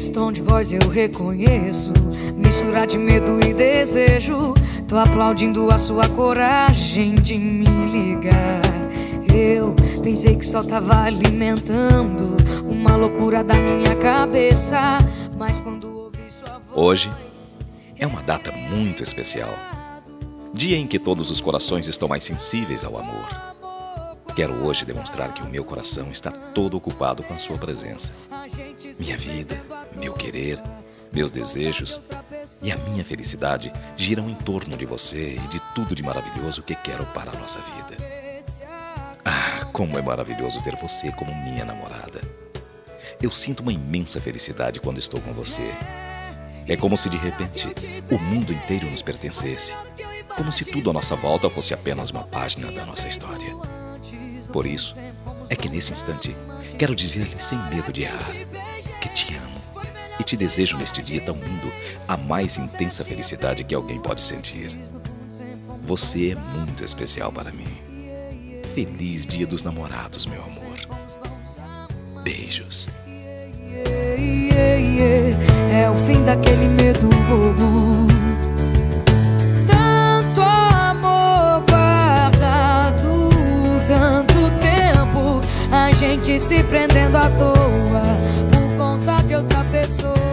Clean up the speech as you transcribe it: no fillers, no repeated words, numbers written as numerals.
Nesse tom de voz eu reconheço mistura de medo e desejo. Tô aplaudindo a sua coragem de me ligar. Eu pensei que só tava alimentando uma loucura da minha cabeça, mas quando ouvi sua voz... Hoje é uma data muito especial, dia em que todos os corações estão mais sensíveis ao amor. Quero hoje demonstrar que o meu coração está todo ocupado com a sua presença. Minha vida, meu querer, meus desejos e a minha felicidade giram em torno de você e de tudo de maravilhoso que quero para a nossa vida. Ah, como é maravilhoso ter você como minha namorada. Eu sinto uma imensa felicidade quando estou com você. É como se de repente o mundo inteiro nos pertencesse, como se tudo à nossa volta fosse apenas uma página da nossa história. Por isso é que nesse instante quero dizer-lhe sem medo de errar que te amo e te desejo neste dia tão lindo a mais intensa felicidade que alguém pode sentir. Você é muito especial para mim. Feliz Dia dos Namorados, meu amor. Beijos. É o fim daquele medo bobo. Tanto amor guardado, tanto tempo, a gente se prendendo à toa por conta de outra pessoa.